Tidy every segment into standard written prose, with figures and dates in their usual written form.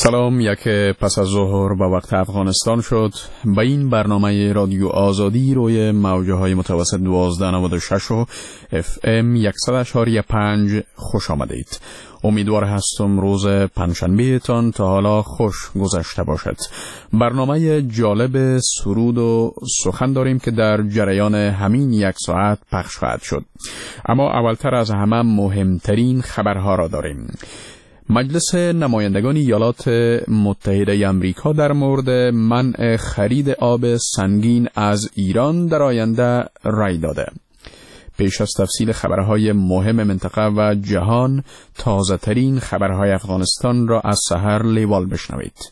سلام، یک پس از ظهر به وقت افغانستان شد. به این برنامه رادیو آزادی روی موجه های متوسط 1296 و FM 100.5 خوش آمدید. امیدوار هستم روز پنجشنبه تان تا حالا خوش گذشته باشد. برنامه جالب سرود و سخن داریم که در جریان همین یک ساعت پخش خواهد شد. اما اولتر از همه مهمترین خبرها را داریم. مجلس نمایندگان ایالات متحده آمریکا در مورد منع خرید آب سنگین از ایران در آینده رأی داده. پیش از تفصیل خبرهای مهم منطقه و جهان، تازه ترین خبرهای افغانستان را از سحر لیوال بشنوید.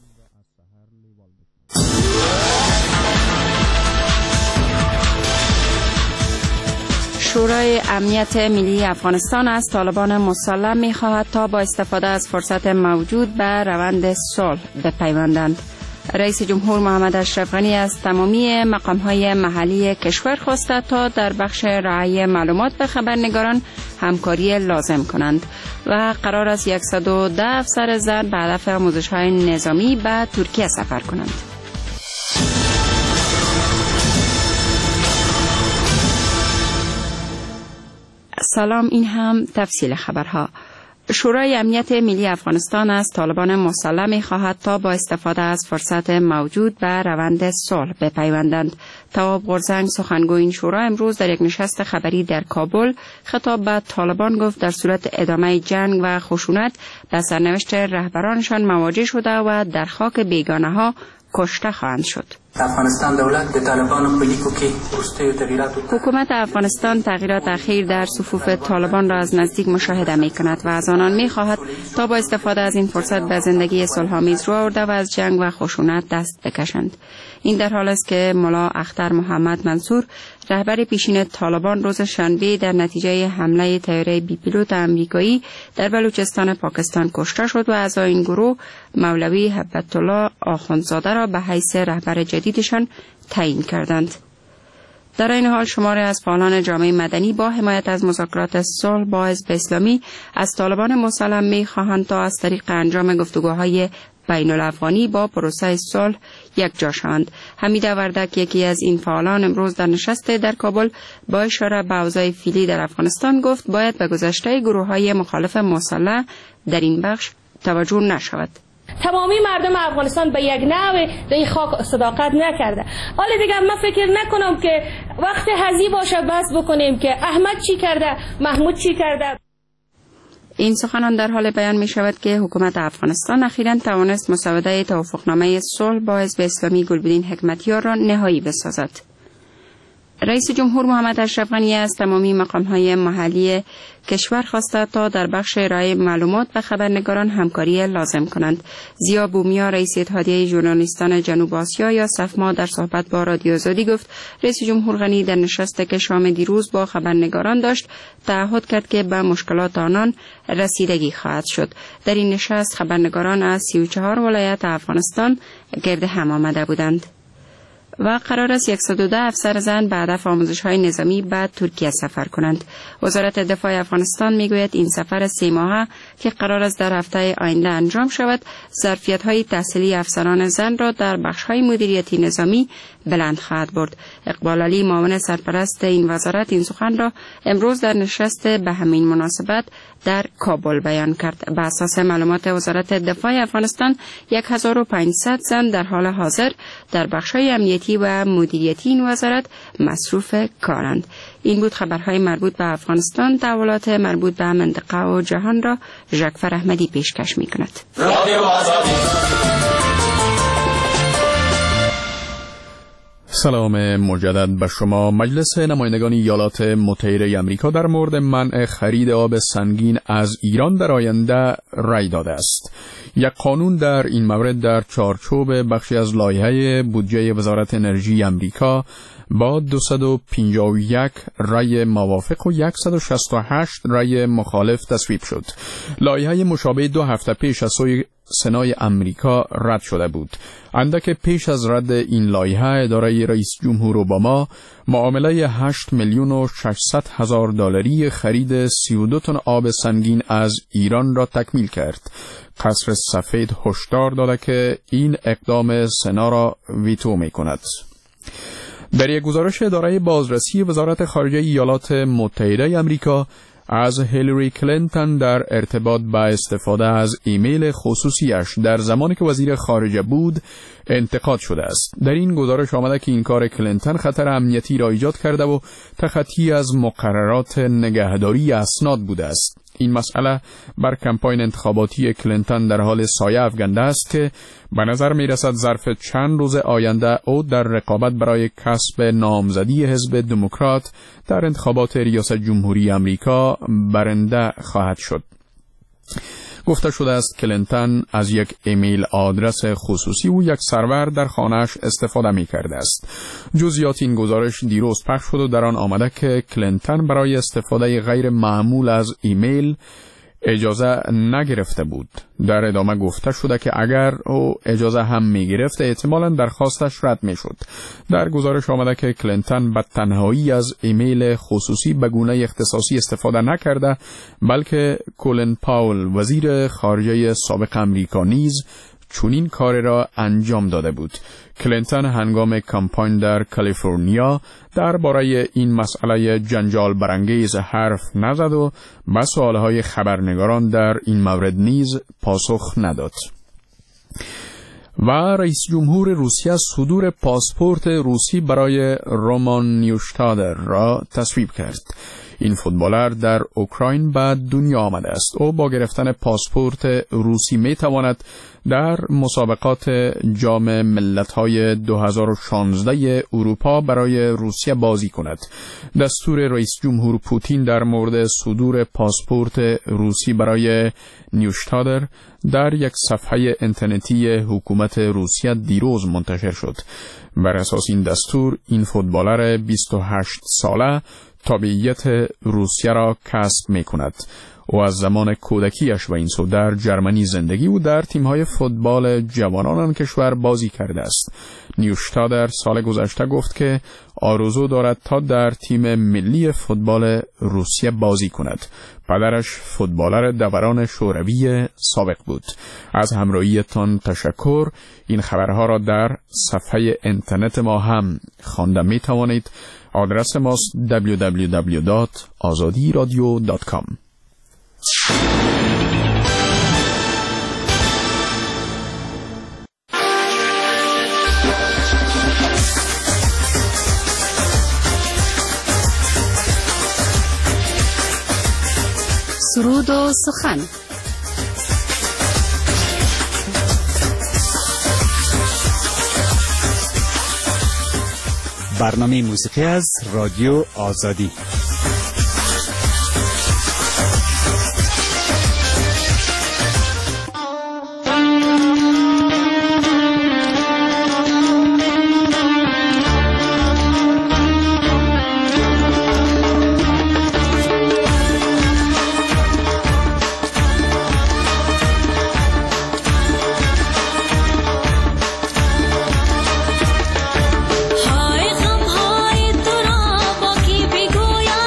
شورای امنیت ملی افغانستان از طالبان مسلح می‌خواهد تا با استفاده از فرصت موجود به روند صلح بپیوندند. رئیس جمهور محمد اشرف غنی از تمامی مقام‌های محلی کشور خواسته تا در بخش رعایت معلومات به خبرنگاران همکاری لازم کنند و قرار است 110 افسر زن به هدف آموزش‌های نظامی به ترکیه سفر کنند. سلام، این هم تفصیل خبرها. شورای امنیت ملی افغانستان از طالبان مسلح می‌خواهد تا با استفاده از فرصت موجود به روند صلح بپیوندند. تواب غورزنگ، سخنگوی این شورا، امروز در یک نشست خبری در کابل خطاب به طالبان گفت در صورت ادامه جنگ و خشونت به سرنوشت رهبرانشان مواجه شده و در خاک بیگانه‌ها کشته خواهند شد. افغانستان دولت د طالبانو په لیکو کې وروستیو تغییراتو حکومت افغانستان تغییرات اخیر در صفوف طالبان را از نزدیک مشاهده می‌کند و از آنان می‌خواهد تا با استفاده از این فرصت به زندگی صلح‌آمیز رو آورده و از جنگ و خشونت دست بکشند. این در حالی است که ملا اختر محمد منصور، رهبر پیشین طالبان، روز شنبه در نتیجه حمله طیاره بی پیلوت آمریکایی در بلوچستان پاکستان کشته شد و اعضای این گروه مولوی هبت الله آخوندزاده را به حیث رهبر جدیدشان تعیین کردند. در این حال شماری از فعالان جامعه مدنی با حمایت از مذاکرات صلح با حزب اسلامی از طالبان مسلح می‌خواهند تا از طریق انجام گفتگوهای بین الافغانی با پروسه صلح یک جا شوند. حمید وردک، یکی از این فعالان، امروز در نشست در کابل با اشاره به اوضاع فعلی در افغانستان گفت باید به گذشته گروه‌های مخالف مسلح در این بخش توجه نشود. تمامی مردم افغانستان به یک نوع در این خاک صداقت نکرده. حالا دیگه من فکر نکنم که وقت هزی باشه بس بکنیم که احمد چی کرده، محمود چی کرده. این سخنان در حال بیان می شود که حکومت افغانستان اخیراً توانست مسوده توافقنامه صلح با حزب اسلامی گلبدین حکمتیار را نهایی بسازد. رئیس جمهور محمد اشرف غنی از تمامی مقام‌های محلی کشور خواسته تا در بخش ارائه معلومات به خبرنگاران همکاری لازم کنند. ضیا بومیا، رئیس اتحادیه ژورنالیستان جنوب آسیا یا سفما، در صحبت با رادیو آزادی گفت رئیس جمهور غنی در نشستی که شام دیروز با خبرنگاران داشت تعهد کرد که به مشکلات آنان رسیدگی خواهد شد. در این نشست خبرنگاران از 34 ولایت افغانستان گرد هم آمده بودند و قرار است 110 افسر زن به هدف آموزش‌های نظامی به ترکیه سفر کنند. وزارت دفاع افغانستان میگوید این سفر 3 ماهه که قرار است در هفته آینده انجام شود، ظرفیت‌های تحصیلی افسران زن را در بخش‌های مدیریتی نظامی بلند خواهد برد. اقبال علی، معاون سرپرست این وزارت، این سخن را امروز در نشست به همین مناسبت در کابل بیان کرد. به اساس معلومات وزارت دفاع افغانستان 1500 زن در حال حاضر در بخش‌های امنیتی و مدیریتی این وزارت مصروف کارند. این بود خبرهای مربوط به افغانستان. تحولات مربوط به منطقه و جهان را ژاکفر احمدی پیشکش می‌کند. سلام مجدد به شما. مجلس نمایندگان ایالات متحده آمریکا در مورد منع خرید آب سنگین از ایران در آینده رأی داده است. یک قانون در این مورد در چارچوب بخشی از لایحه بودجه وزارت انرژی آمریکا با 251 رأی موافق و 168 رأی مخالف تصویب شد. لایحه مشابه 2 هفته پیش از سوی سنای امریکا رد شده بود. اندک پیش از رد این لایحه، اداره رئیس جمهور اوباما معامله 8,600,000 دلاری خرید 32 تن آب سنگین از ایران را تکمیل کرد. قصر سفید هشدار داده که این اقدام سنا را ویتو می کند. در یک گزارش اداره بازرسی وزارت خارجه ایالات متحده آمریکا از هیلاری کلینتون در ارتباط با استفاده از ایمیل خصوصیش در زمانی که وزیر خارجه بود انتقاد شده است. در این گزارش آمده که این کار کلینتون خطر امنیتی را ایجاد کرده و تخطی از مقررات نگهداری اسناد بوده است. این مسئله بر کمپاین انتخاباتی کلینتون در حال سایه افکنده است که به نظر می رسد ظرف چند روز آینده او در رقابت برای کسب نامزدی حزب دموکرات در انتخابات ریاست جمهوری آمریکا برنده خواهد شد. گفته شده است کلینتون از یک ایمیل آدرس خصوصی و یک سرور در خانه‌اش استفاده می کرده است. جزئیات این گزارش دیروز پخش شد و در آن آمده که کلینتون برای استفاده غیر معمول از ایمیل اجازه نگرفته بود. در ادامه گفته شده که اگر او اجازه هم می گرفت احتمالاً درخواستش رد می شد. در گزارش آمده که کلینتون به تنهایی از ایمیل خصوصی به گونه اختصاصی استفاده نکرده، بلکه کولین پاول وزیر خارجه سابق آمریکا نیز چنین کار را انجام داده بود. کلینتون هنگام کمپاین در کالیفرنیا درباره این مسئله جنجال برانگیز حرف نزد و به سوالهای خبرنگاران در این مورد نیز پاسخ نداد. و رئیس جمهور روسیه صدور پاسپورت روسی برای رومان نیوشتادر را تصویب کرد. این فوتبالر در اوکراین به دنیا آمده است. او با گرفتن پاسپورت روسی می تواند در مسابقات جام ملت‌های 2016 اروپا برای روسیه بازی کند. دستور رئیس جمهور پوتین در مورد صدور پاسپورت روسی برای نیوشتادر در یک صفحه اینترنتی حکومت روسیه دیروز منتشر شد. بر اساس این دستور این فوتبالر 28 ساله تابعیت روسیه را کسب می کند. او از زمان کودکیش و این سو در جرمنی زندگی و در تیم‌های فوتبال جوانان آن کشور بازی کرده است. نیوشتادر سال گذشته گفت که آرزو دارد تا در تیم ملی فوتبال روسیه بازی کند. پدرش فوتبالر دوران شوروی سابق بود. از همراهیتان تشکر. این خبرها را در صفحه اینترنت ما هم خوانده می توانید. آدرس ماست www.azadiradio.com. سرود و سخن. برنامه موسیقی از رادیو آزادی. های غم های تو را با کی بگویم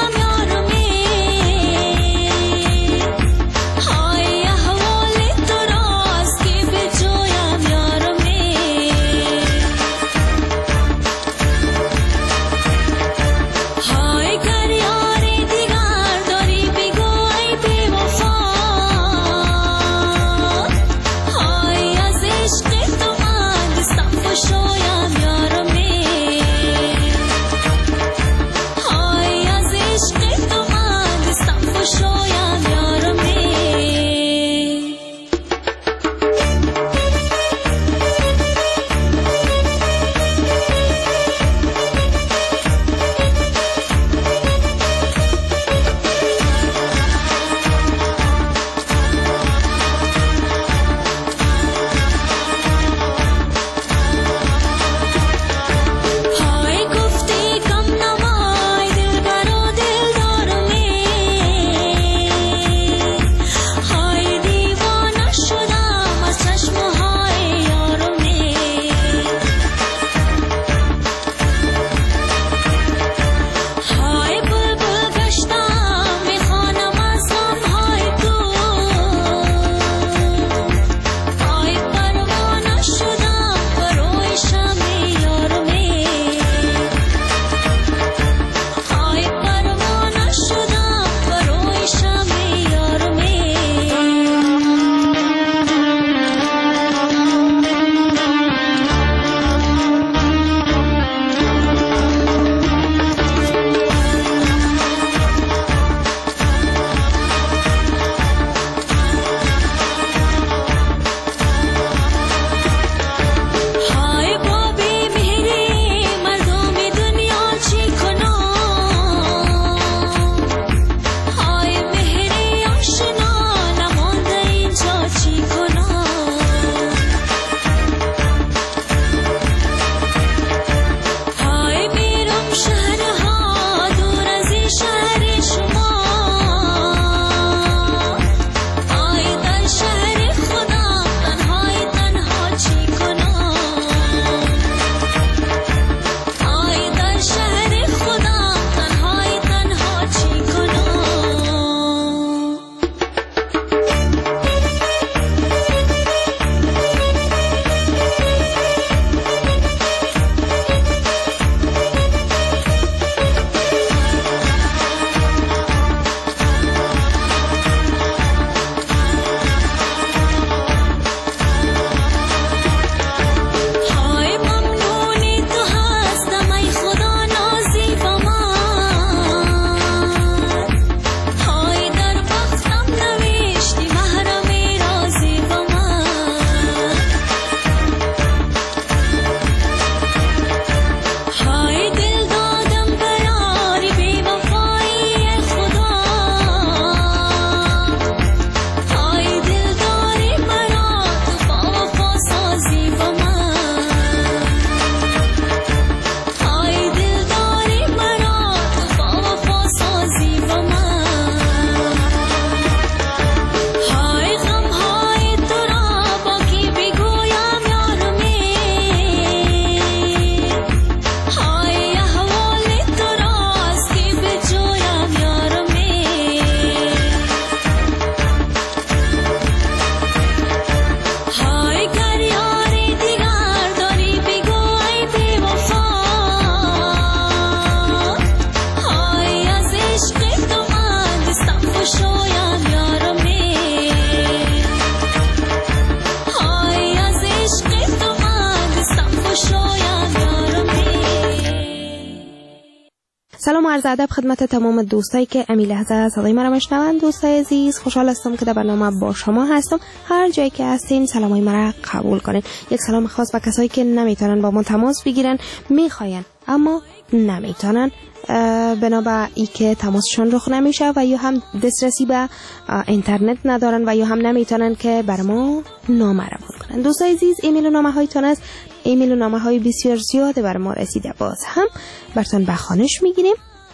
سلام و عرض ادب خدمت تمام دوستایی که امی لحظه صدای مرا میشنوند. دوستای عزیز، خوشحال هستم که در برنامه با شما هستم. هر جایی که هستین سلامای مرا قبول کنین. یک سلام خاص به کسایی که نمیتونن با ما تماس بگیرن، میخواین اما نمیتونن بنابر ای که تماسشان رخ نمیشه و یا هم دسترسی به اینترنت ندارن و یا هم نمیتونن که بر ما نامه روان کنن. دوستای عزیز، ایمیل و نامه هایتون است. ایمیل و نامه های بسیار زیاده بر ما رسیده، باز هم براتون به خوانش میگیریم.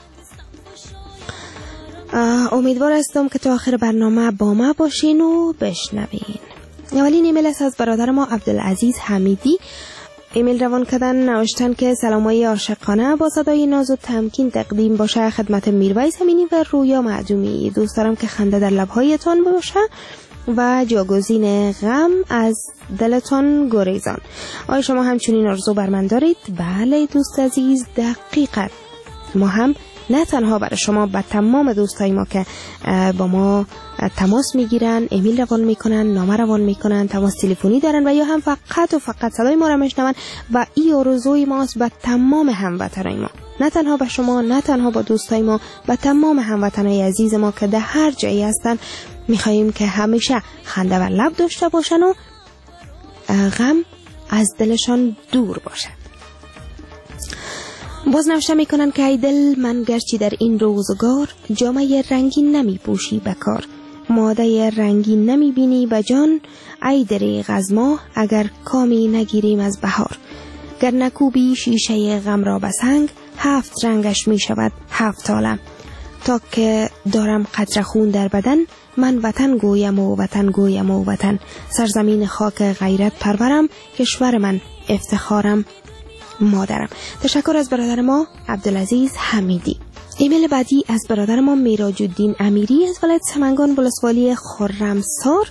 امیدوار هستم که تا آخر برنامه با ما باشین و بشنوین. اولین ایمیل است از برادر ما عبدالعزیز حمیدی. ایمیل روان کردن، نوشتن که سلامای عاشقانه با صدای ناز و تمکین تقدیم باشه خدمت میرویس امینی و رویا معدومی. دوست دارم که خنده در لبهایتان باشه و جاگزین غم از دلتان گریزان. آیا شما همچنین آرزو بر من دارید؟ بله دوست عزیز، دقیقاً. ما هم نه تنها برای شما، با تمام دوستای ما که با ما تماس میگیرن، ایمیل روان میکنن، نامه روان میکنن، تماس تلفنی دارن و یا هم فقط و فقط صدای ما را میشنون و این آرزوی ماست به تمام هموطنای ما، نه تنها به شما، نه تنها با دوستای ما، به تمام هموطنای عزیز ما که در هر جایی هستن. میخواییم که همیشه خنده بر لب داشته باشن و غم از دلشان دور باشه. باز نوشته میکنن که ای دل من گرچه در این روزگار جامعه رنگین نمی پوشی بکار، ماده رنگین نمی بینی به جان، ای دریغ از ما اگر کامی نگیریم از بهار. گر نکوبی شیشه غم را بسنگ، 7 رنگش می شود 7 عالم. تا که دارم قطره خون در بدن، من وطن گویم و وطن گویم و وطن. سرزمین خاک غیرت پرورم، کشور من افتخارم مادرم. تشکر از برادر ما عبدالعزیز حمیدی. ایمیل بعدی از برادر ما میراج الدین امیری از ولایت سمنگان ولسوالی خرمسار.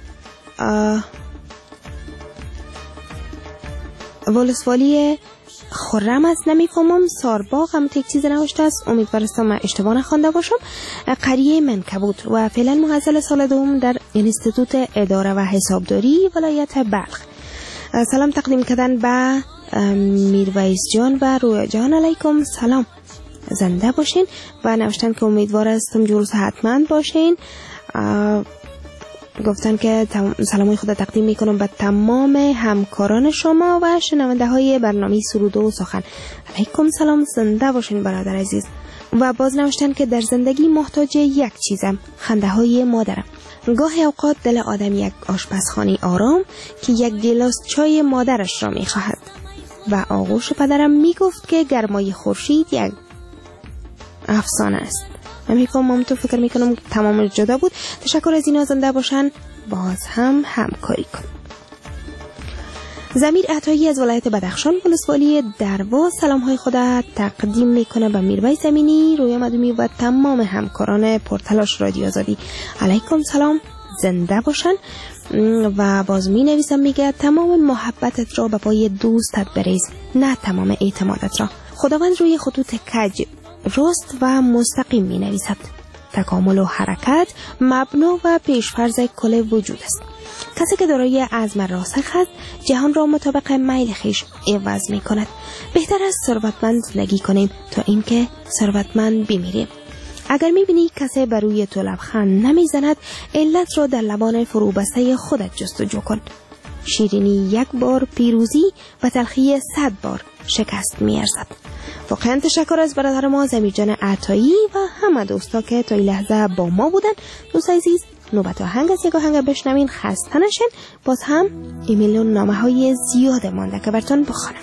ولسوالی خرم است، نمیفهمم، سارباغ هم یک چیز نوشته است، امیدوارم اشتباه نخوانده باشم. قریه منکبوت و فعلا محصل سال دوم در انستیتوت اداره و حسابداری ولایت بلخ. سلام تقدیم کردن به میرویس جان و رویا جان. علیکم سلام، زنده باشین و نوشتن که امیدوار هستم جور صحتمند باشین. گفتن که سلامای خود تقدیم میکنم به تمام همکاران شما و شنونده های برنامه سرود و سخن. علیکم سلام، زنده باشین برادر عزیز. و باز نوشتن که در زندگی محتاج یک چیزم، خنده های مادرم. گاهی اوقات دل آدم یک آشپزخانه آرام که یک گلاس چای مادرش را میخواهد و آغوش پدرم میگفت که گرمای خورشید یک افسانه است. من میفهمم، تو فکر میکنم تمام جدا بود. تشکر از اینا، زنده باشن، باز هم همکاری کن. ضمیر عطایی از ولایت بدخشان ولسوالی درواز سلام های خود تقدیم میکنه به میرویس امینی، رویا معدومی و تمام همکاران پرتلاش رادیو آزادی. علیکم سلام، زنده باشن. و باز می نویسم، میگه تمام محبتت را به پای دوستت بریز، نه تمام اعتمادت را. خداوند روی خطوط کج راست و مستقیم می نویسد. تکامل و حرکت مبنا و پیشفرض کل وجود است. کسی که دارای عزم راسخ است جهان را مطابق میل خویش عوض می کند. بهتر است ثروتمند زندگی کنیم تا اینکه ثروتمند بمیریم. اگر می بینی کسی بر روی تو لبخند نمی زند، علت را در لبان فروبسته خودت جستجو کن. شیرینی یک بار پیروزی و تلخی 100 بار شکست می ارزد. واقعا تشکر از برادر ما ضمیر جان عطایی و همه دوستا که تا این لحظه با ما بودن. دوست عزیز، نوبت آهنگ از یک آهنگ بشنوین، خسته نشین. باز هم ایمیل و نامه های زیاد مانده که براتون بخونم.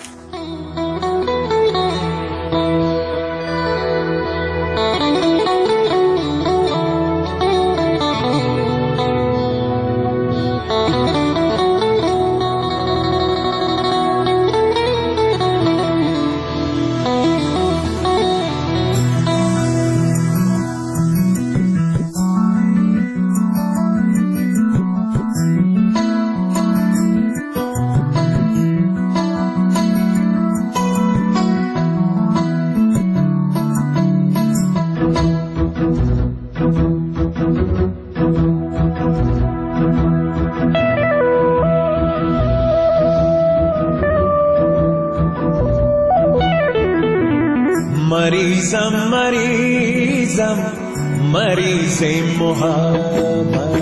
مریضم مریضم مریض محبت.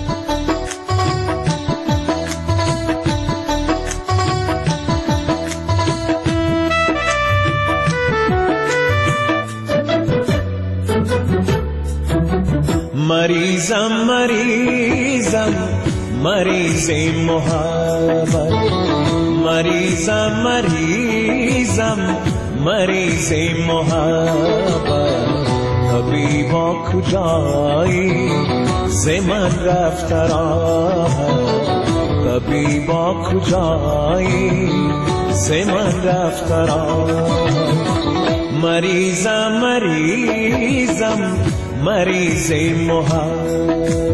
مریضم مریضم مریض محبت. مریضم مریضم مریض محبت. طبیبا کجایی ز من رفت راحت. طبیبا کجایی ز من رفت راحت. مریضم مریضم مریض محبت.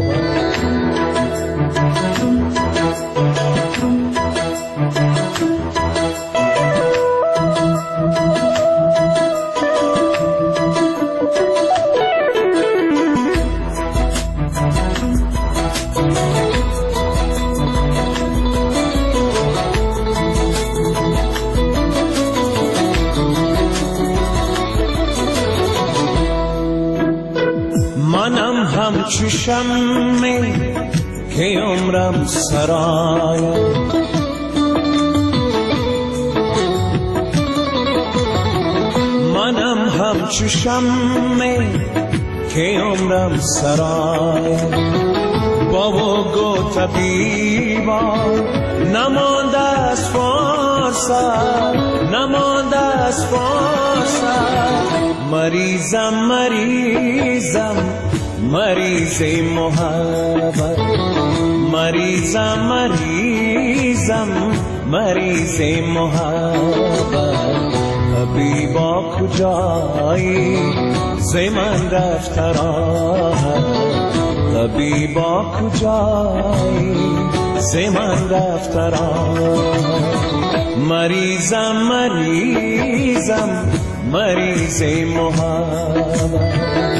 همچو شمع که عمرم سرایم. منم همچو شمع که عمرم سرایم. بابا گو طبیبا نمانده از فرصت، نمانده از فرصت. مریضم مریضم مریض محبت. مریضم مریضم مریض محبت. طبیبا کجایی ز من رفت راحت. طبیبا کجایی ز من رفت راحت. مریضم مریضم مریض محبت.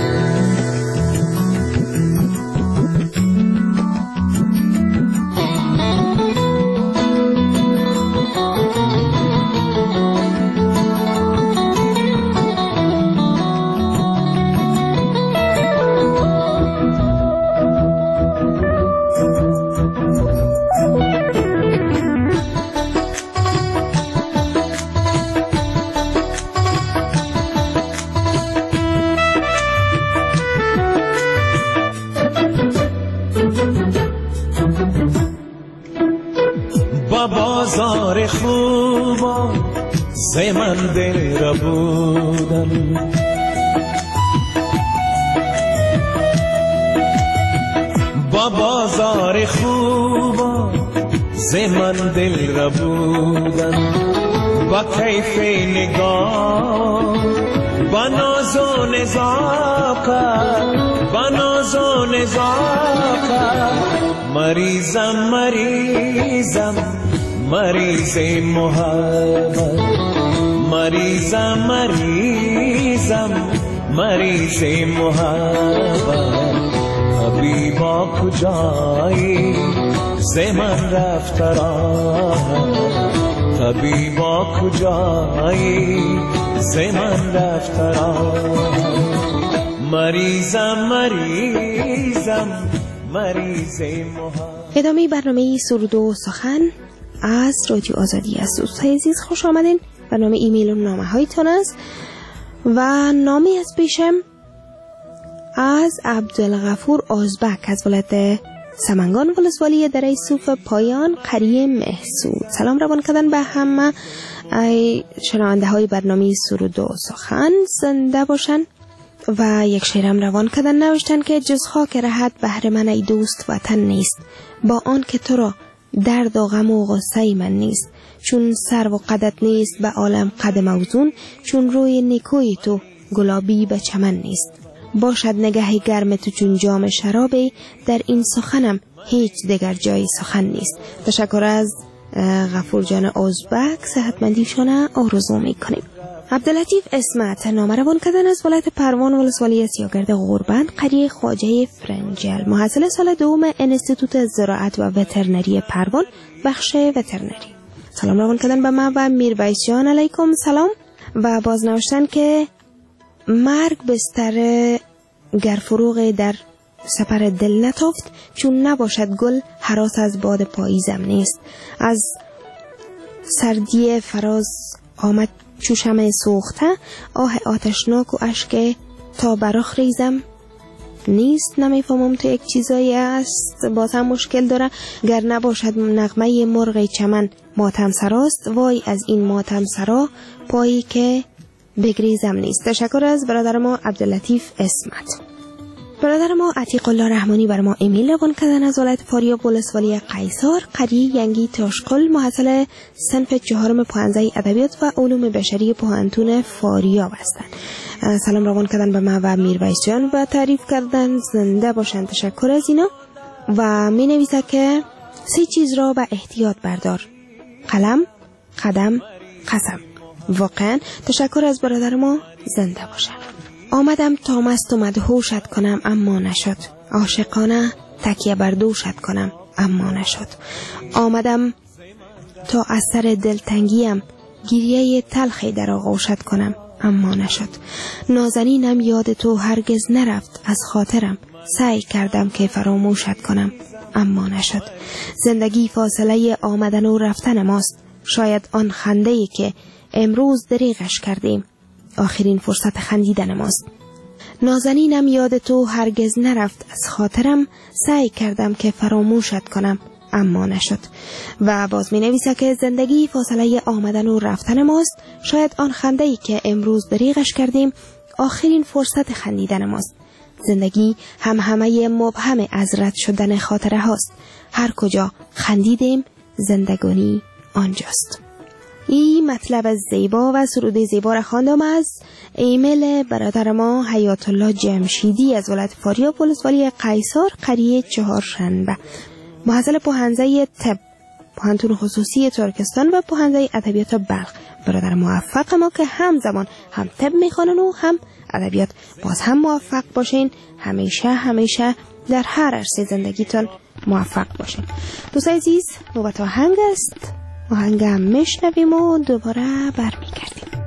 بازار خوبا ز من دل را بودم. با بازار خوبا ز من دل را بودم. با کیف نگاه با ناز و نزاکت، با ناز و نزاکت. مریضم مریضم مریض محبت. مریضم مریضم مریض محبت. طبیبا کجایی ز من رفت راحت. طبیبا کجایی ز من رفت راحت. مریضم مریضم مریض محبت. ادامه برنامه سرود و سخن از رادیو آزادی از دوستای عزیز خوش آمدین. برنامه ایمیل و نامه هایتان است و نامی از پیشم از عبدالغفور آزبک از ولایت سمنگان ولسوالی دره صوف پایان قریه محسود. سلام روان کردن به همه شنونده های برنامه سرود و سخن، زنده باشن. و یک شعرم روان کردن نوشتن که جز خاک رهت بهر من ای دوست وطن نیست. با آن که تو را درد و غم و غصه من نیست. چون سر و قدت نیست به عالم قد موزون. چون روی نیکوی تو گلابی به چمن نیست. باشد نگه گرم تو چون جام شرابی. در این سخنم هیچ دیگر جای سخن نیست. تشکر از غفور جان آزبک، صحتمندیشان آرزو میکنیم. عبداللطیف اسمت نامه روان کردن از ولایت پروان ولسوالی سیاگرد غربند قریه خواجه فرنجل، محصل سال دوم انستیتوت زراعت و وترنری پروان بخش وترنری. سلام روان کردن به من و میرویس جان، علیکم سلام. و باز نوشتن که مرگ بستر گرفروغ در سپر دل نتافت، چون نباشد گل هراس از باد پاییزم نیست. از سردی فراز آمد چو شمع سوخته، آه آتشناک و اشک تا برخ ریزم نیست. نمیفهمم تو یک چیزایی است باز هم مشکل داره. گر نباشد نغمه مرغ چمن ماتم سراست، وای از این ماتم سرا پایی که بگریزم نیست. تشکر از برادر ما عبداللطیف اسمت. برادر ما عتیق الله رحمانی بر ما ایمیل روان کردن از ولایت فاریاب ولسوالی قیصر قریه ینگی تاشقل، محصل صنف 4 پوهنځی ادبیات و علوم بشری پوهنتون فاریاب هستند. سلام روان کردن به ما و میرویس جان و تعریف کردن زنده باشند. تشکر از اینا. و می نویسه که 3 چیز را به احتیاط بردار: قلم، قدم، قسم. واقعا تشکر از برادر ما، زنده باشند. آمدم تا مست و مدهوشت کنم اما نشد، عاشقانه تکیه بر دوشت کنم اما نشد. آمدم تا از سر دلتنگیم گریه تلخی در آغوشت کنم اما نشد. نازنینم یاد تو هرگز نرفت از خاطرم، سعی کردم که فراموشت کنم اما نشد. زندگی فاصله آمدن و رفتن ماست، شاید آن خنده‌ای که امروز دریغش کردیم آخرین فرصت خندیدن ماست. نازنینم یاد تو هرگز نرفت از خاطرم، سعی کردم که فراموشت کنم اما نشد. و باز می نویسه که زندگی فاصله آمدن و رفتن ماست، شاید آن خنده‌ای که امروز دریغش کردیم آخرین فرصت خندیدن ماست. زندگی همه مبهم از رد شدن خاطره هاست، هر کجا خندیدیم زندگانی آنجاست. این مطلب از زیبا و سرود زیبا را خواندم از ایمیل برادر ما حیات الله جمشیدی از ولایت فاریاب ولسوالی قیصر قریه 4 شنبه، محصل پوهنځی طب پوهنتون خصوصی ترکستان و پوهنځی ادبیات بلخ. برادر موفق ما که همزمان هم طب میخوانن و هم ادبیات. باز هم موفق باشین، همیشه در هر عرصه زندگیتون موفق باشین. دوستان عزیز، نوبت آهنگ است. آهنگم میشنویم و دوباره برمیگردیم.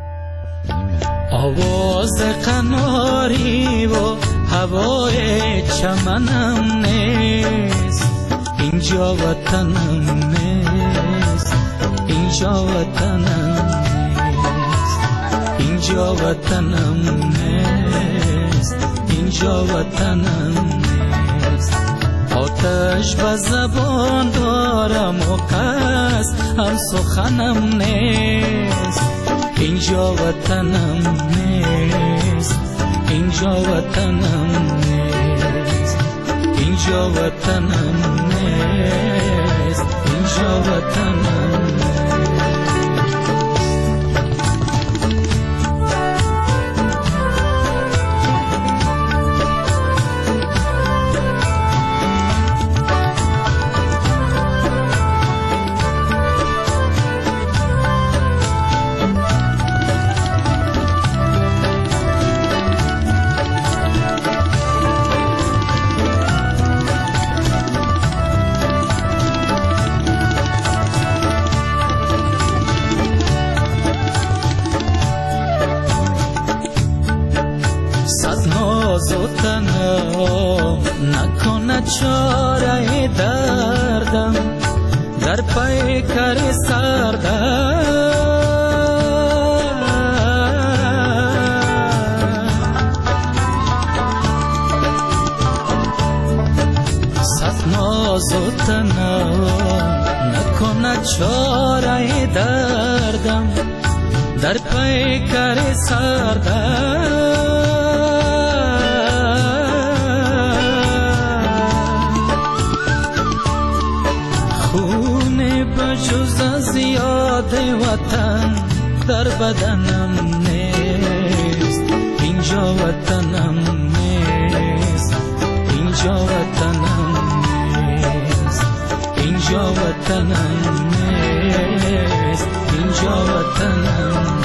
آواز قناری و هوای چمنم نیست، اینجا وطنم نیست، اینجا وطنم نیست، اینجا وطنم نیست، اینجا وطنم نیست. آتش به زبان دارم و قصد هم سخنم نیست، اینجا وطنم نیست، اینجا وطنم نیست، اینجا وطنم نیست، اینجا وطنم نیست. نکنه چاره دردم در پیکر سردم، صد ناز و تنم نکنه چاره دردم در پیکر سردم. جز از یاد وطن در بدنم نیست، اینجا وطنم نیست، اینجا وطنم نیست، اینجا وطنم نیست، اینجا وطنم نیست.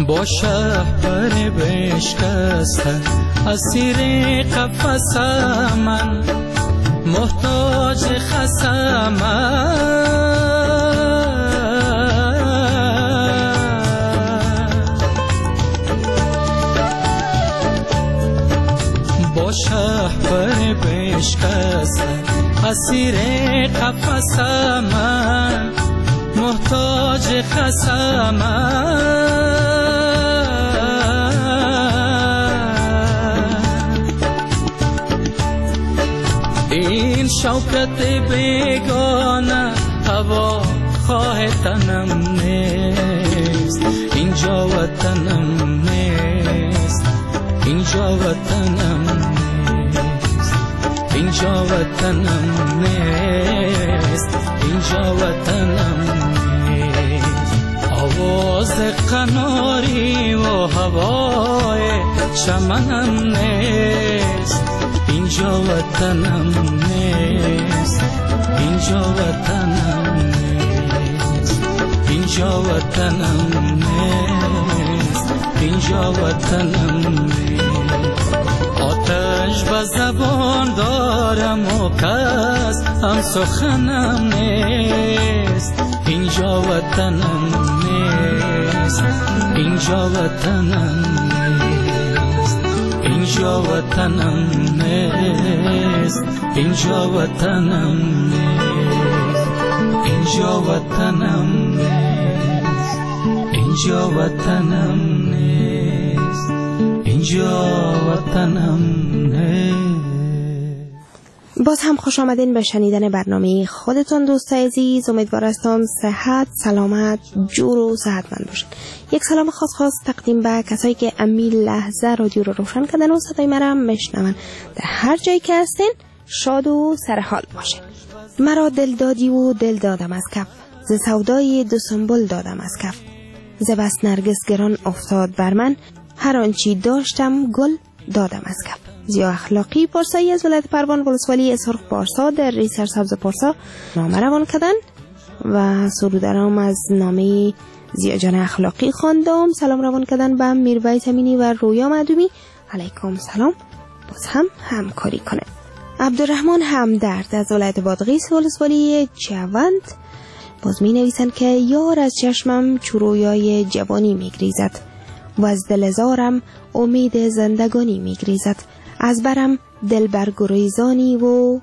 با شهپر بشکسته اسیر قفس من محتاج خسم با شهپر بشکسته اسیر قفس من محتاج خسم این شوکت بیگانه هوا خواه تنم نیست اینجا وطنم نیست اینجا وطنم نیست اینجا وطنم نیست اینجا وطنم نیست آواز قناری و هوای چمنم نیست اینجا وطنم نیست اینجا وطنم نیست اینجا وطنم نیست اینجا وطنم نیست آتش به زبان دارم و کس هم سخنم نیست اینجا وطنم نیست اینجا وطنم نیست اینجا وطنم نیست اینجا وطنم نیست اینجا وطنم نیست اینجا وطنم نیست اینجا وطنم نیست. باز هم خوش آمدین به شنیدن برنامه خودتون دوستای عزیز. امیدوار هستم صحت، سلامت، جور و صحتمند باشین. یک سلام خاص تقدیم به کسایی که امیل لحظه رادیو رو روشن کردن و صدای مرا میشنون. در هر جایی که هستین شاد و سرحال باشین. مرا دل دادی و دل دادم از کف، ز سودای دو سنبل دادم از کف. ز بس نرگس گران افتاد بر من، هر آنچی داشتم گل دادم از کف. زیا اخلاقی پارسایی از ولایت پروان ولسوالی سرخ پارسا در ری سرسبز پارسا نامه روان کردن و سرودرام از نامه زیا جان اخلاقی خواندم. سلام روان کردن به میرویس امینی و رویا معدومی. علیکم سلام. باز هم همکاری کنه. عبدالرحمن همدرد از ولایت بادغیس ولسوالی جوند باز می نویسند که یار از چشمم چرویای جوانی می گریزد و از دلزارم امید زندگانی می گریزد. از برم دل برگریزانی و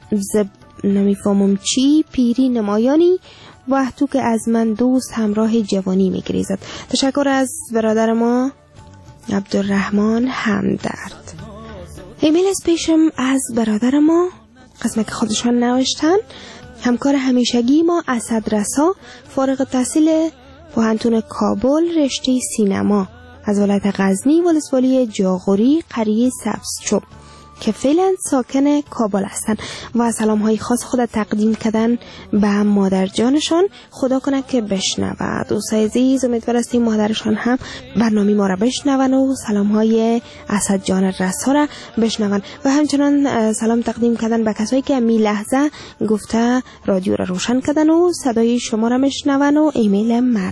نمیفهمم چی پیری نمایانی و تو که از من دوست همراه جوانی می گریزد. تشکر از برادر ما عبدالرحمن همدرد. ایمیل از پیشم از برادر ما قسمت که خودشان نوشتن. همکار همیشگی ما اسد رسا، فارغ التحصیل پوهنتون کابل، رشته سینما، از ولایت غزنی ولسوالی جاغوری قریه سبزچوب که فعلا ساکن کابل هستند و سلام های خاص خود تقدیم کردن به مادر جانشان. خدا کنه که بشنود. دوستای عزیز امیدوار هستیم مادرشان هم برنامه ما را بشنون و سلام های اسد جان رسا را بشنون و همچنان سلام تقدیم کردن به کسایی که می لحظه گفته رادیو را روشن کردن و صدای شما را میشنون و ایمیل مرا.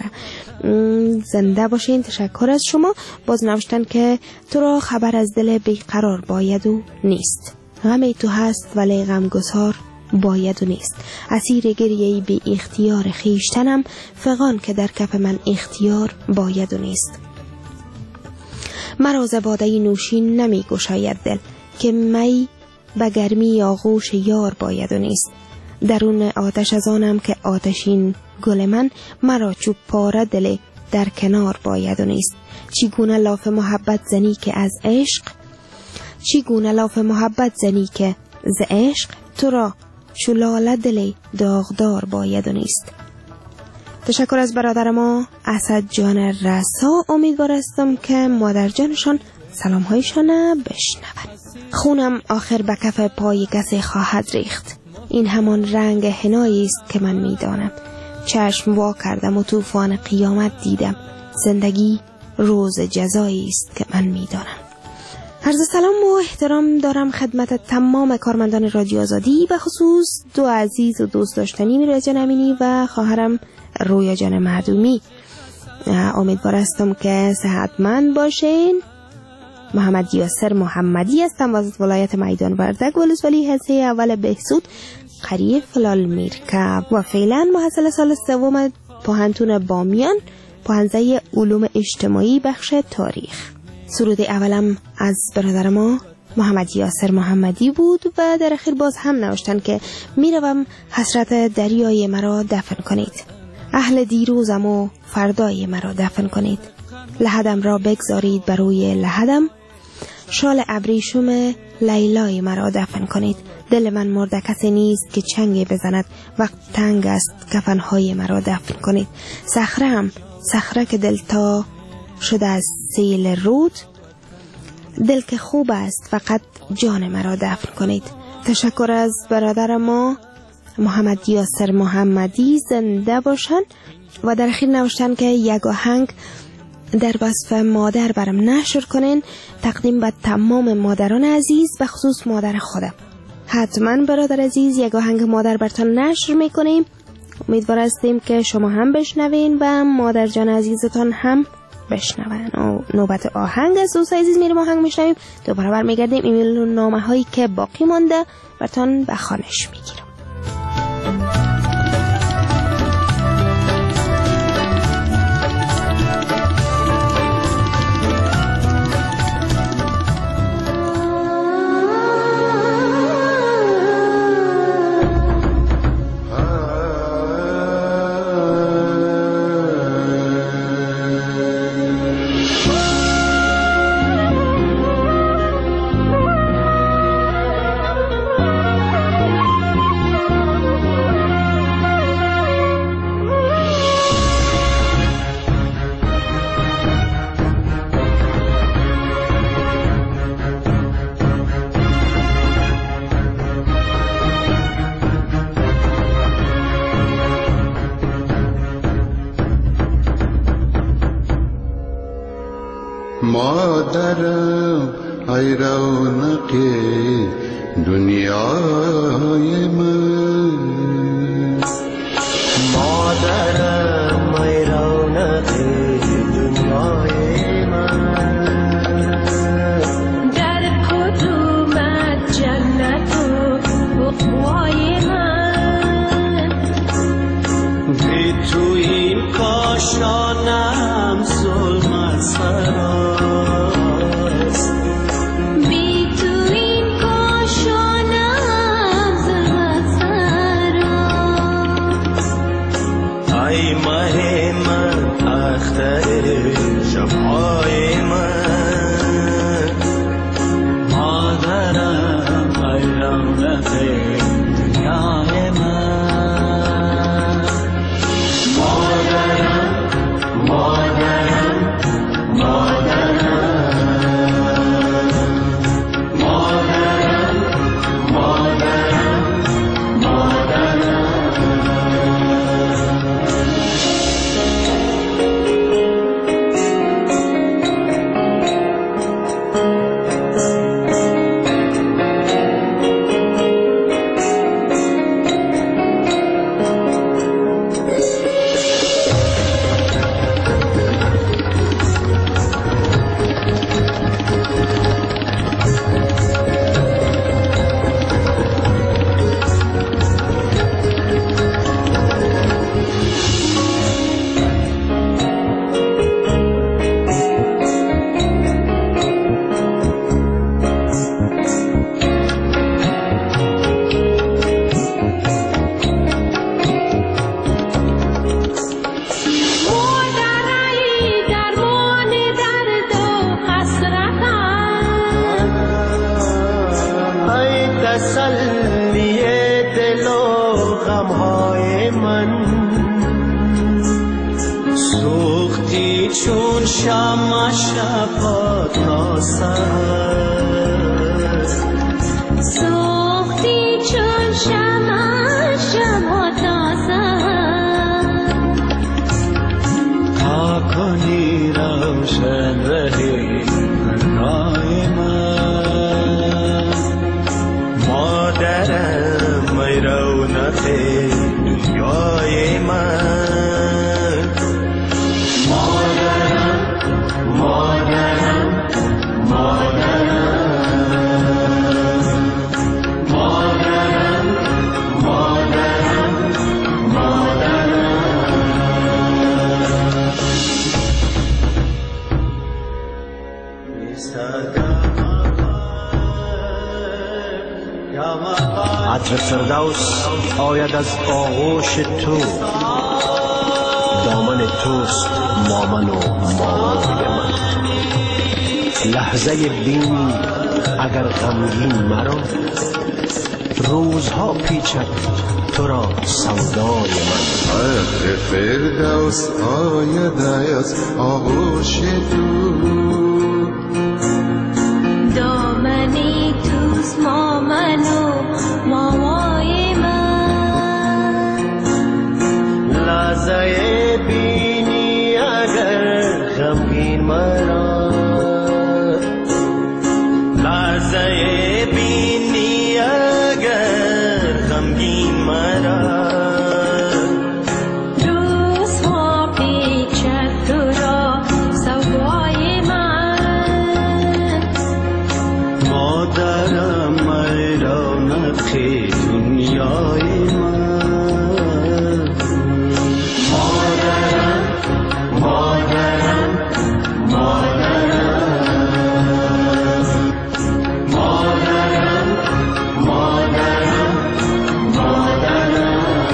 زنده باشین. تشکر از شما. باز نوشتن که تو را خبر از دل بیقرار باید و نیست، غم تو هست ولی غمگسار باید و نیست. اسیر گریه‌ای بی اختیار خیشتنم، فغان که در کف من اختیار باید و نیست. مرا ز باده نوشین نمی گشاید دل، که می به گرمی آغوش یار باید و نیست. درون آتش از آنم که آتشین گل من، مرا چوب پاره دل در کنار باید و نیست. چگونه لاف محبت زنی که از عشق، چگونه لاف محبت زنی که ز عشق، تو را چلاله دل داغدار باید و نیست. تشکر از برادر ما اسد جان رسا. امیدوار هستم که مادر جانشان سلام هایشان بشنون. خونم آخر به کف پای کسی خواهد ریخت، این همان رنگ حنایی است که من میدانم. چشم وا کردم و طوفان قیامت دیدم، زندگی روز جزایی است که من میدانم. عرض سلام و احترام دارم خدمت تمام کارمندان رادیو آزادی، به خصوص دو عزیز و دوست داشتنی میرویس جان امینی و خواهرم رویا جان معدومی. امیدوار هستم که صحتمند باشین. محمد یاسر محمدی هستم از ولایت میدان وردک ولسوالی حصه اول بهسود قریه فلال میرکب و فعلا محصل سال سوم پوهنتون بامیان پوهنده علوم اجتماعی بخش تاریخ. سرود اولم از برادر ما محمد یاسر محمدی بود و در اخیر باز هم نوشتن که میروم حسرت دریای مرا دفن کنید، اهل دیروزم و فردای مرا دفن کنید، لحدم را بگذارید بر روی لحدم، شال ابریشم لیلای مرا دفن کنید، دل من مرده کسی نیست که چنگی بزند، وقت تنگ است کفنهای مرا دفن کنید، صخره که دلتا شده از سیل رود، دل که خوب است فقط جان مرا دفن کنید. تشکر از برادر ما محمد یاسر محمدی، زنده باشن. و در اخیر نوشتن که یک آهنگ در وصف مادر برم نشر کنین، تقدیم به تمام مادران عزیز و خصوص مادر خودم. حتما برادر عزیز یک آهنگ مادر برتان نشر میکنیم. امیدوار هستیم که شما هم بشنوین و مادر جان عزیزتان هم بشنون. نوبت آهنگ است دوست عزیز، میریم آهنگ میشنویم، دوباره برمیگردیم ایمیل و نامه هایی که باقی مانده برتان به خوانش میگیرم. مادرم ای رونق دنیای من، مادرم ای رونق دنیای من، در کدومت جنت و عقبای من، بی تو این کاشانم ظلمت سراست، بی تو این کاشانم ظلمت سراست، ای مه من اختر شبهای من، مادرم ای رونق دنیای من، مادرم مادرم مادرم مادرم مادرم مادرم. تسلی دل و غمهای من، سوختی چون شمع شبا تا سحر، سوختی چون شمع شبا تا سحر، تا کنی روشن رهی راه من، مادرم ای رونق دنیای من، به فردوس آید از آغوش تو، دامن توست مامن و مامای من. لحظه بینی اگر غمگین مرا، روزها پیچد تو را سودای من. به فردوس آید از آغوش تو، دامنی توست مامن و مامای من. لحظه بینی اگر غمگین مرا، لحظه بینی اگر غمگین مرا، روزها پیچد تو را سودای من. مادرم مرا نقی دنیای من. مادرم مادرم مادرم مادرم مادرم مادرم.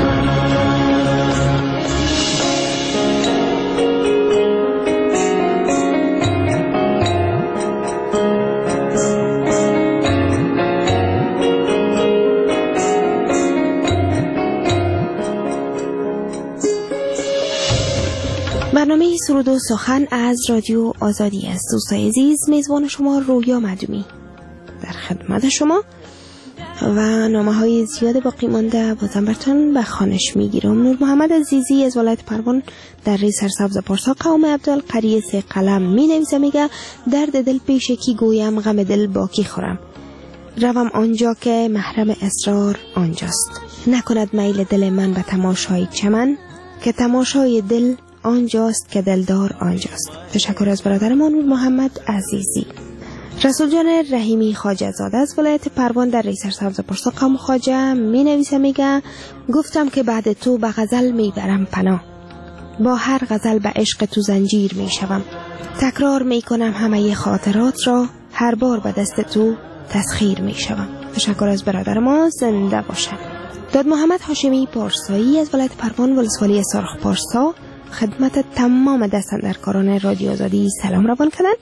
برنامه سرود و سخن از رادیو آزادی است. دوستای عزیز، میزبان شما رویا مدومی در خدمت شما و نامه‌های زیاد باقی مانده بازم براتون به خوانش میگیرم. نور محمد عزیزی از ولایت پروان در ری سرسبز پارسا قوم عبدالقری سه قلم می نویسه، میگه درد دل پیش کی گویم، غم دل با کی خورم. روم آنجا که محرم اسرار آنجاست، نکند میل دل من به تماشای چمن، که تماشای دل آنجاست که دلدار آنجاست. تشکر از برادرمان نور محمد عزیزی. رسول جان رحیمی خواجه زاده از ولایت پروان در ری سرسبز پارسا قوم خواجه می نویسه، میگه گفتم که بعد تو به غزل می برم پناه، با هر غزل به عشق تو زنجیر می شوم، تکرار می کنم همه خاطرات را، هر بار به دست تو تسخیر می شوم. تشکر از برادر ما، زنده باشم. داد محمد هاشمی پارسایی از ولایت پروان ولسوالی سرخ پارسا خدمت تمام دستاندرکاران رادیو آزادی سلام روان کردن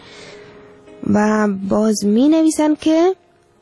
و باز می نویسن که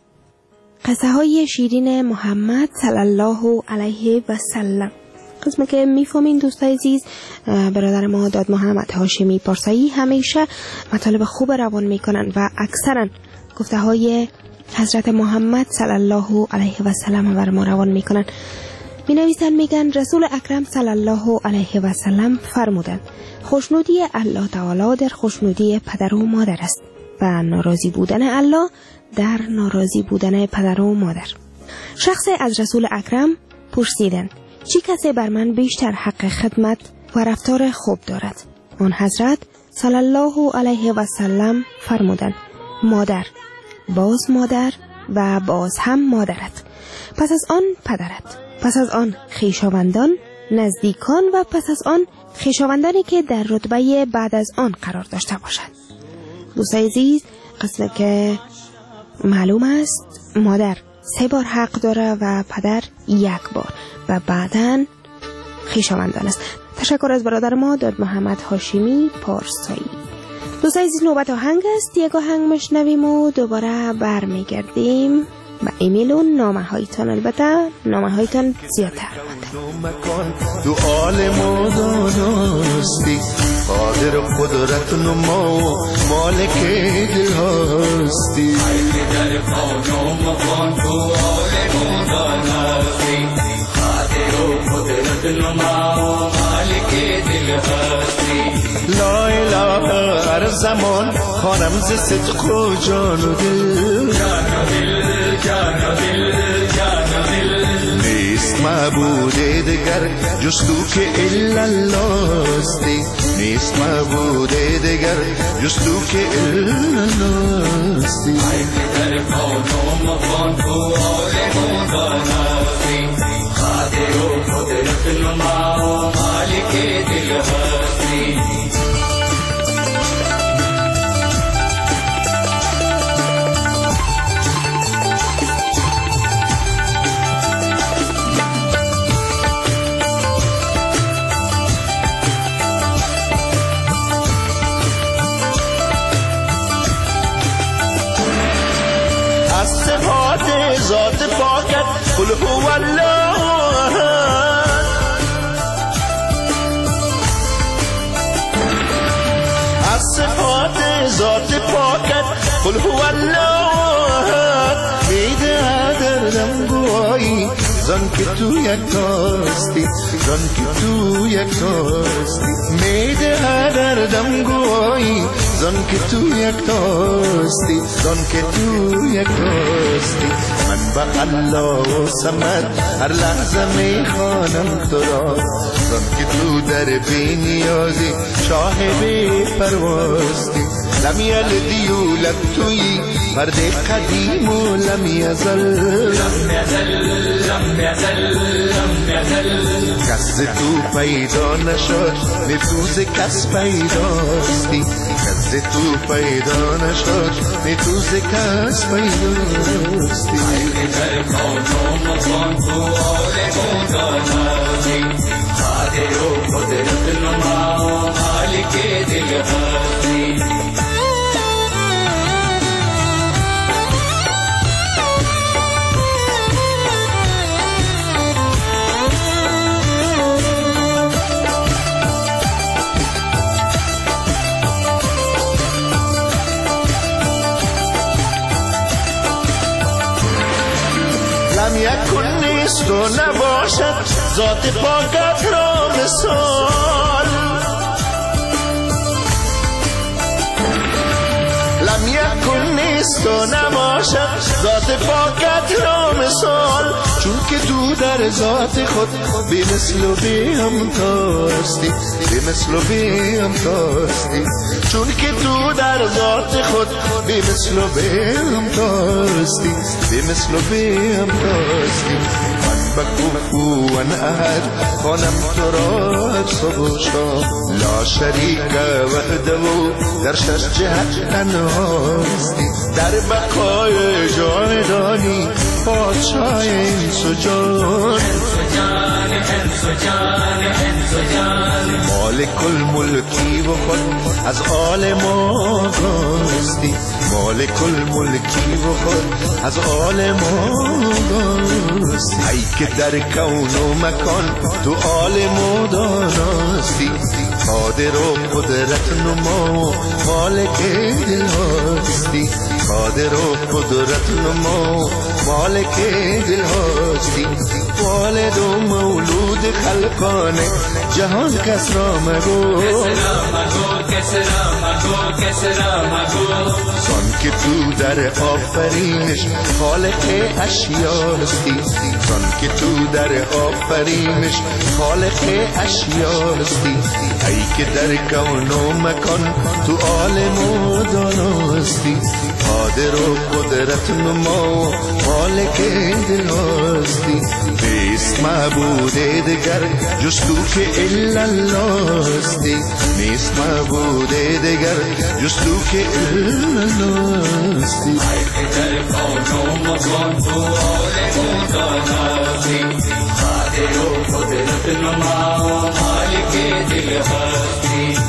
قصه های شیرین محمد صلی الله علیه و سلم. قسمه که میفهمین دوستای عزیز، برادر ما داد محمد هاشمی پارسایی همیشه مطالب خوب روان میکنن و اکثرا گفته های حضرت محمد صلی الله علیه و سلم بر ما روان میکنن. می نویسن، میگن رسول اکرم صلی الله علیه و سلم فرمودند خوشنودی الله تعالی در خوشنودی پدر و مادر است و ناراضی بودن الله در ناراضی بودن پدر و مادر. شخص از رسول اکرم پرسیدند چی کسی بر من بیشتر حق خدمت و رفتار خوب دارد؟ آن حضرت صلی الله علیه و سلم فرمودند مادر، باز مادر و باز هم مادرت، پس از آن پدرت، پس از آن خویشاوندان، نزدیکان و پس از آن خویشاوندانی که در رتبه بعد از آن قرار داشته باشند. دوستای عزیز، قسمه که معلوم است مادر 3 بار حق داره و پدر 1 بار و بعداً خویشاوندان است. تشکر از برادر ما داد محمد هاشمی پارسایی. دوستای عزیز، نوبت آهنگ است. یک آهنگ میشنویم و دوباره برمیگردیم با ایمیل و نامه هایتان. البته نامه هایتان زیادتر مانده. تو عالم و دانستی قادر و قدرت نما و مالک دل هستی، در قانون مکان تو عالم و دانستی قادر و قدرت نما و مالک دل هستی. لا اله هر زمان خانم ز صدق و جان و دل، جان و دل، جان و دل، جان و دل. نیست معبود دگر جز تو که الا الله استی، نیست معبود دگر جز تو که الا الله استی. در قانون مکان تو عالم و دانستی قادر و قدرت نما و مالک دل هستی. قل هو الله احد. از صفات ذات پاکت قل هو الله احد میده دردم گویی زن که تو یکتاستی، زن که تو یکتاستی میده دردم گویی زن که تو یکتاستی، زن که تو یکتاستی. من به الله و صمد هر لحظه میخوانم تو را، زن که تو در بی نیازی شاه بی پرواستی. لم یلدی یولد تویی مرد قدیم و لم یزل، کس تو پیدا نشد نتوز کس پیداستی، کس تو پیدا نشد نتوز کس پیداستی. در کون و مکان تو آل خدا نازی، قادر و قدرت نما مالک دل هستی. یکون نیست و نباشد ذات پاکت را مثال، لم یکون نیست و نباشد ذات پاکت را مثال. چون که تو در ذات خود بی مثل و بی همتاستی، بی مثل و بی همتاستی. چون که تو در ذات خود بی مثل و بی همتاستی، بی مثل و بی همتاستی. من بکوفوان احد خوانم تو را صبح و شام، لا شریک وحده و در شش جهت تنهاستی. در بقای جاودانی پادشاه انس و جان، مالک الملکی و خود از آل ما گاستی، مالک الملکی و خود از آل ما گاستی. ای که در کون و مکان تو آل ما داناستی، قادر و قدرت نما مالک دل هستی، قادر و قدرت نما مالک دل هستی. والد و مولود خلقانه جهان کس را مگو، زان که تو در آفرینش خالق اشیاستی، زان که تو در آفرینش خالق اشیاستی. ای که در کون و مکان تو عالم و داناستی، قادر و قدرت نما مالک دل هستی. نیست معبود دگر جز تو که الا الله استی، نیست معبود دگر جز تو که الا الله استی. ای که در کون و مکان تو عالم و داناستی، قادر و قدرت نما مالک دل هستی.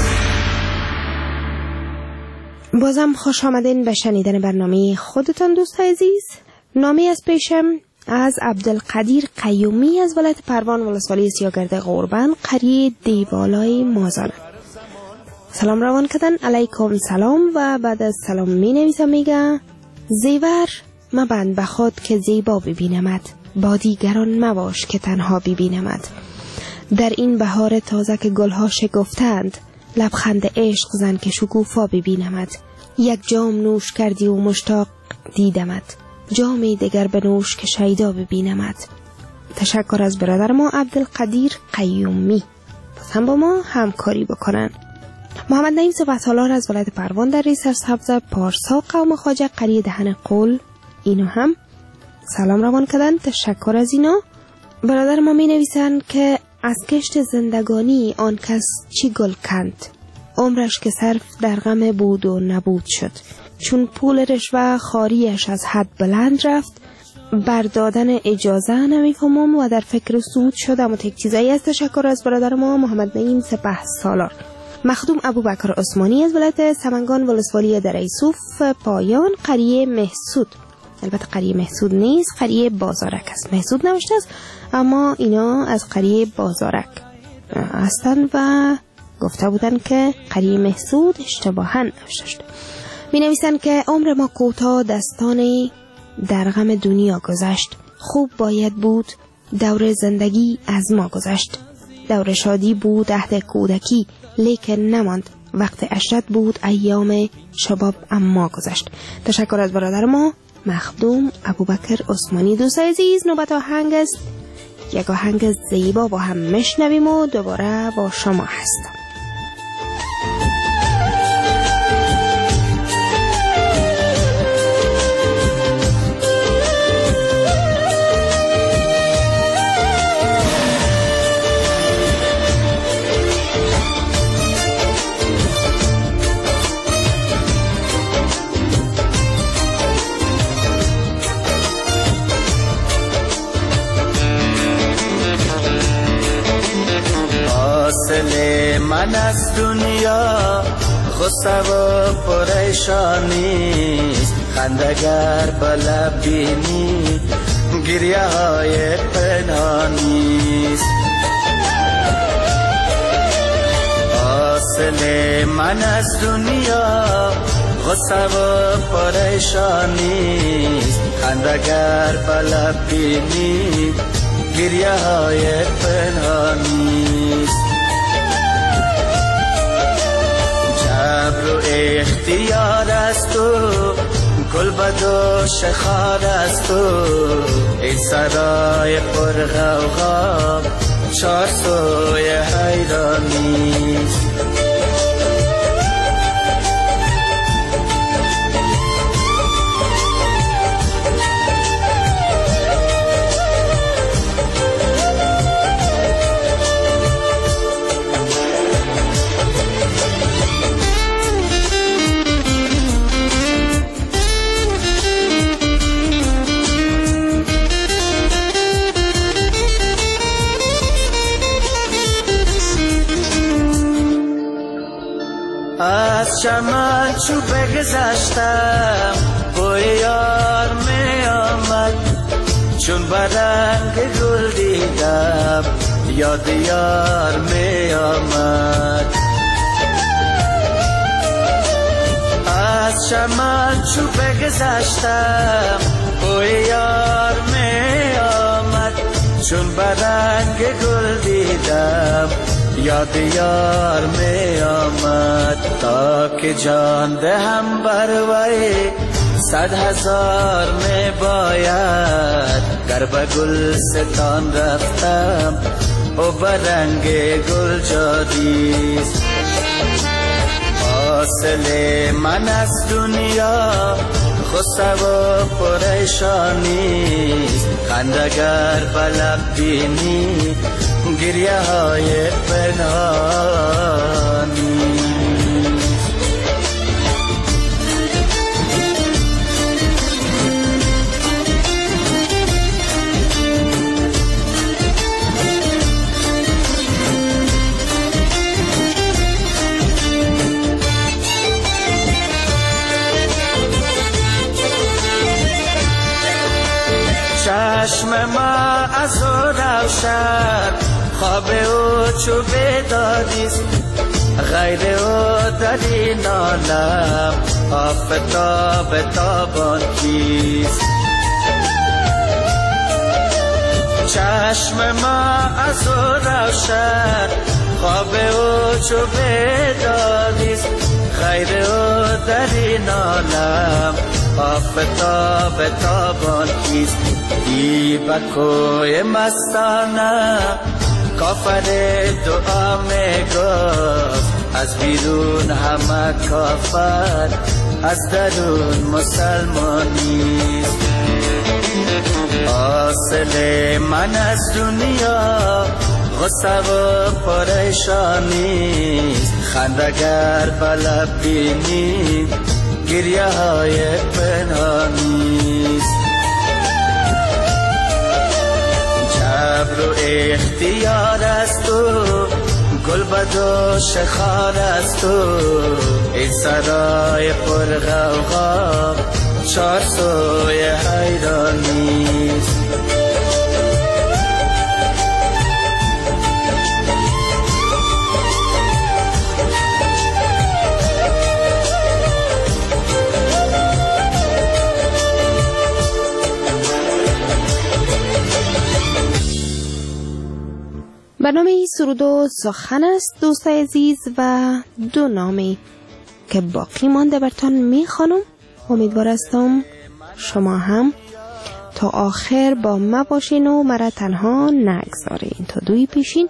بازم خوش آمدین به شنیدن برنامه خودتان دوست عزیز. نامی از پیشم از عبدالقدیر قیومی از ولایت پروان ولسوالی سیاگرد قربان قریه دیوالای مازان. سلام روان کردن. علیکم سلام. و بعد از سلام می نویسم میگه زیور مبند به خود که زیبا ببینمت، با دیگران مباش که تنها ببینمت. در این بهار تازه که گلها شکفتند، لبخند عشق زن که شکوفا ببینمت. یک جام نوش کردی و مشتاق دیدمت، جامی دیگر بنوش که شیدا ببینمت. تشکر از برادر ما عبدالقدیر قیومی. پس هم با ما همکاری بکنن. محمد نعیم سپهسالار از ولایت پروان در سرسبز پارسا قوم خواجه قریه دهن قل، اینو هم سلام روان کردن. تشکر از اینا. برادر ما می نویسن که از کشت زندگانی آن کس چی گل کند، عمرش که صرف در غم بود و نبود شد. چون پول رشوه خاریش از حد بلند رفت، بردادن اجازه نمیفهمم و در فکر سود شدم و تک چیزایی از. تشکر از برادر ما محمد نعیم سپهسالار. مخدوم ابوبکر عثمانی از ولایت سمنگان ولسوالی در ایسوف پایان قریه محسود. البته قریه محسود نیست، قریه بازارک است. محسود نوشته است اما اینا از قریه بازارک هستند و گفته بودن که قریه محسود اشتباهاً نوشته شده. می نویسن که عمر ما کوتاه، دستانی در غم دنیا گذشت. خوب باید بود دور زندگی از ما گذشت. دور شادی بود عهد کودکی، لیکن نماند. وقت عشرت بود ایام شباب اما گذشت. تشکر از برادر ما مخدوم ابوبکر عثمانی. دوستای عزیز، نوبت آهنگ است. یک آهنگ زیبا با هم میشنویم و دوباره با شما هستم. من از دنیا غصه و پریشانیست، خندگر بلب بینی گریه های پنهانیست. حاصل من از دنیا غصه و پریشانیست، خندگر بلب بینی گریه های پنهانیست. صبر و اختیار است و گل بد و شخار است و این سرای پر غوغا چار سوی حیرانیست. از چمن چو بگذشتم بوی یار می آمد، چون برنگ گل دیدم یاد یار می آمد. از چمن چو بگذشتم بوی یار می آمد، چون برنگ گل دیدم یاد یار می آمد. تا که جان دهم بر وی 100,000 می باید، گر به گلستان رفتم و برنگ گل جادیست. حاصل من از دنیا غصه و پریشانیست، خندگر بلب بینی گریه های پنهانی. چشم ما از او روشن، خواب او چو بیداریست، غیر او در این عالم آفتاب تابان کیست. چشم ما از او روشن، خواب او چو بیداریست، غیر او در این عالم آفتاب تابان کیست. ای بکوی مستانه کافر دعا می گفت، از بیرون همه کافر از درون مسلمانیست. حاصل من از دنیا غصه و پریشانیست، خندگر بلب بینی گریه های پنهانیست. صبر و اختیار است و گل بد و شخار است و این سرای پر غوغا چار سوی حیرانیست. برنامه سرود و سخن است دوستای عزیز و دو نامی که باقی مانده برتان میخوانم. امیدوار هستم شما هم تا آخر با ما باشین و مرا تنها نگذارین تا دوی پیشین.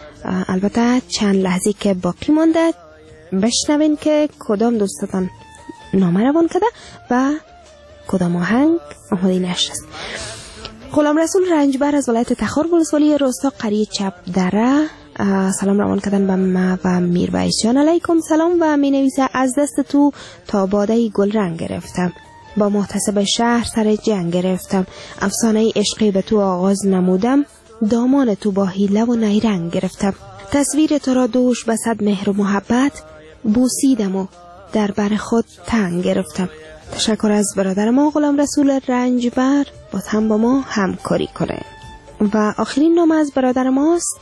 البته چند لحظه که باقی مانده بشنوین که کدام دوستتان نامه روان کرده و کدام آهنگ آماده نشست. غلام رسول رنجبر از ولایت تخار ولسوالی روستا قریه چپ دره سلام روان کردن به ما و میرویس جان. علیکم سلام و می نویسه از دست تو تا باده گل رنگ گرفتم، با محتسب شهر سر جنگ گرفتم، افسانه عشقی به تو آغاز نمودم، دامان تو با حیله و نیرنگ گرفتم، تصویر تو را دوش به صد مهر و محبت بوسیدم و در بر خود تنگ گرفتم. تشکر از برادر ما غلام رسول رنجبر، باز هم با ما همکاری کنه. و آخرین نام از برادر ماست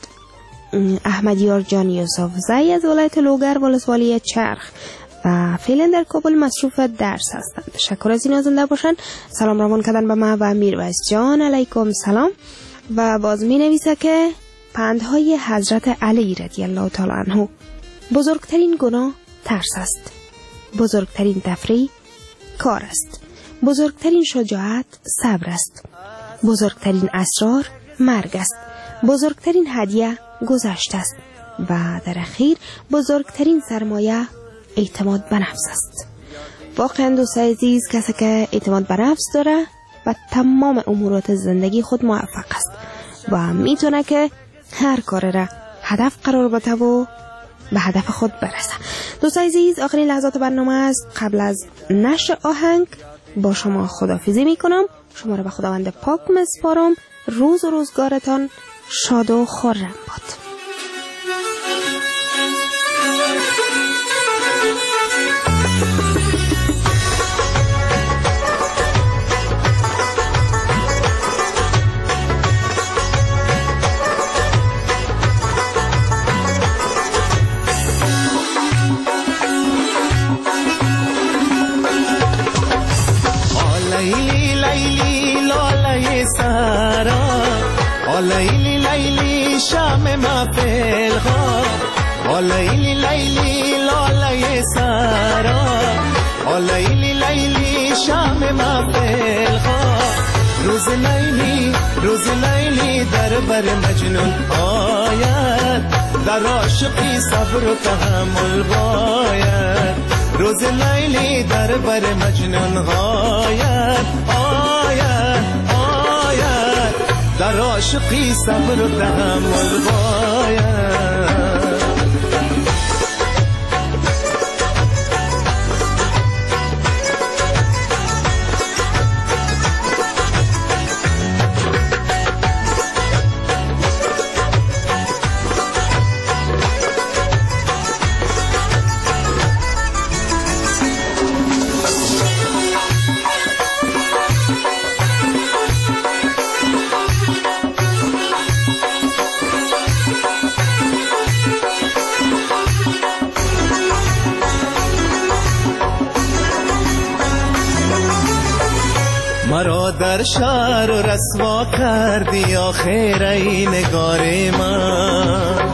احمدیار جان یوسف زی از ولایت لوگر ولسوالی چرخ و فعلا در کابل مصروف درس هستند. تشکر از این زنده باشن. سلام روان کردن به ما و میرویس جان. علیکم سلام. و باز می نویسه که پندهای حضرت علی رضی الله تعالی عنه: بزرگترین گناه ترس است، بزرگترین تفریح کار است، بزرگترین شجاعت صبر است، بزرگترین اسرار مرگ است، بزرگترین هدیه گذشت است و در اخیر بزرگترین سرمایه اعتماد به نفس است. واقعا دوستای عزیز، کسی که اعتماد به نفس داره و تمام امورات زندگی خود موفق است و میتونه که هر کار را هدف قرار بده و به هدف خود برسه. دوستای عزیز، آخرین لحظات برنامه است. قبل از نشر آهنگ با شما خداحافظی میکنم. شما را به خداوند پاک میسپارم. روز و روزگارتان شاد و خرم باد. لیلی لیلی شام محفل ها، لیلی لیلی لاله سرا، لیلی لیلی شام محفل ها، روز لیلی در بر مجنون آید، در عاشقی صبر و تحمل باید، روز لیلی در بر مجنون آید، در عاشقی صبر و تحمل باید. مرا در شهر و رسوا کردی آخر ای نگار من،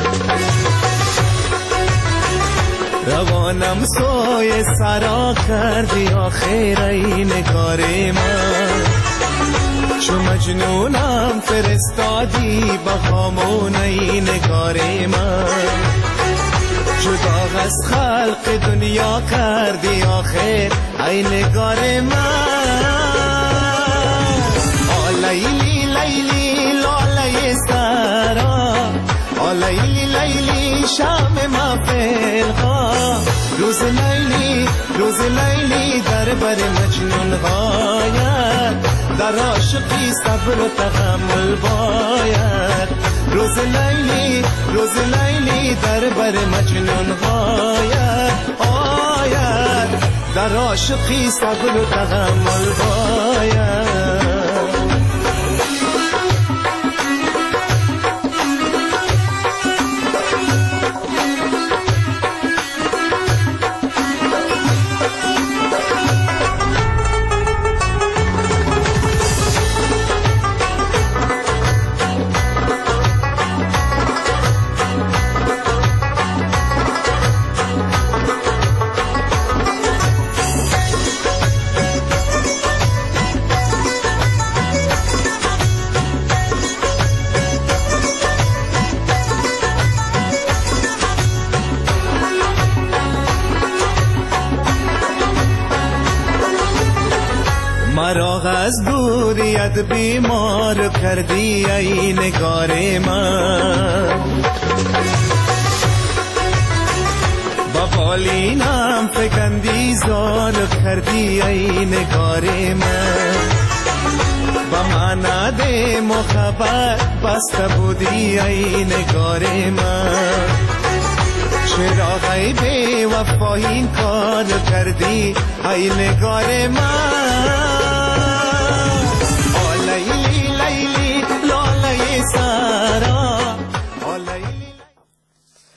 روانم سوی سرا کردی آخر ای نگار من، چو مجنونم فرستادی با خامون ای نگار من، جدا از خلق دنیا کردی آخر ای نگار من، لیلی لیلی لاله سرا، لیلی لیلی شام محفل ها، روز لیلی در بر مجنون غاید، در عاشقی صبر و تحمل باید، روز لیلی در بر مجنون غاید، در عاشقی صبر و تحمل باید. مرا از دوریت بیمار کردی ای نگار من، با بالینم فکندی زار کردی ای نگار من، با مناد محبت بسته بودی ای نگار من، چرا ای بی وفا این کار کردی ای نگار من.